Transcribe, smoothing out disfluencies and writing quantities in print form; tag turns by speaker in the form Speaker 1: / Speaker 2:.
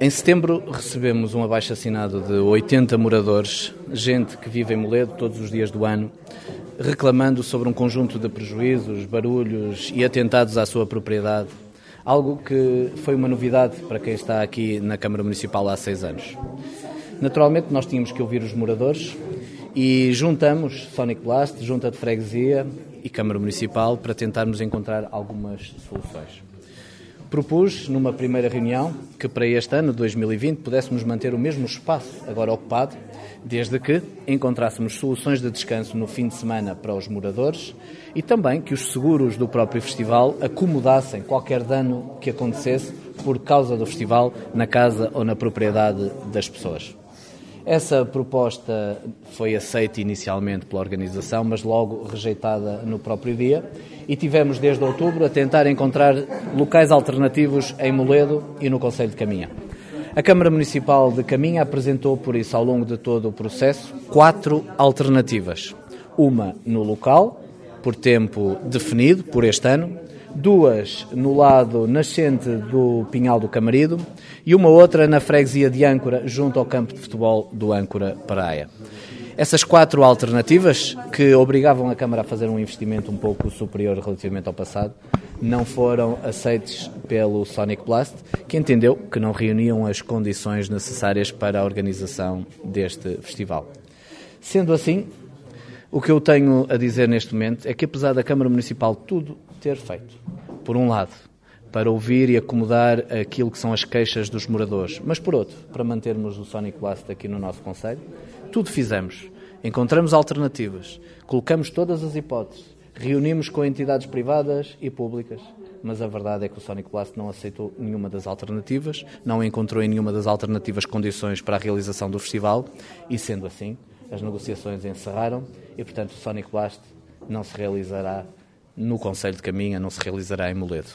Speaker 1: Em setembro recebemos um abaixo-assinado de 80 moradores, gente que vive em Moledo todos os dias do ano, reclamando sobre um conjunto de prejuízos, barulhos e atentados à sua propriedade, algo que foi uma novidade para quem está aqui na Câmara Municipal há 6 anos. Naturalmente nós tínhamos que ouvir os moradores e juntamos Sonic Blast, Junta de Freguesia e Câmara Municipal para tentarmos encontrar algumas soluções. Propus, numa primeira reunião, que para este ano, 2020, pudéssemos manter o mesmo espaço agora ocupado, desde que encontrássemos soluções de descanso no fim de semana para os moradores e também que os seguros do próprio festival acomodassem qualquer dano que acontecesse por causa do festival na casa ou na propriedade das pessoas. Essa proposta foi aceita inicialmente pela organização, mas logo rejeitada no próprio dia, e tivemos desde outubro a tentar encontrar locais alternativos em Moledo e no concelho de Caminha. A Câmara Municipal de Caminha apresentou, por isso, ao longo de todo o processo, 4 alternativas. Uma no local, por tempo definido, por este ano, 2 no lado nascente do Pinhal do Camarido e uma outra na freguesia de Âncora, junto ao campo de futebol do Âncora Praia. Essas 4 alternativas, que obrigavam a Câmara a fazer um investimento um pouco superior relativamente ao passado, não foram aceites pelo Sonic Blast, que entendeu que não reuniam as condições necessárias para a organização deste festival. Sendo assim, o que eu tenho a dizer neste momento é que, apesar da Câmara Municipal tudo ter feito, por um lado, para ouvir e acomodar aquilo que são as queixas dos moradores, mas por outro, para mantermos o Sonic Blast aqui no nosso concelho, tudo fizemos. Encontramos alternativas, colocamos todas as hipóteses, reunimos com entidades privadas e públicas, mas a verdade é que o Sonic Blast não aceitou nenhuma das alternativas, não encontrou em nenhuma das alternativas condições para a realização do festival e, sendo assim, as negociações encerraram e, portanto, o Sonic Blast não se realizará no concelho de Caminha, não se realizará em Moledo.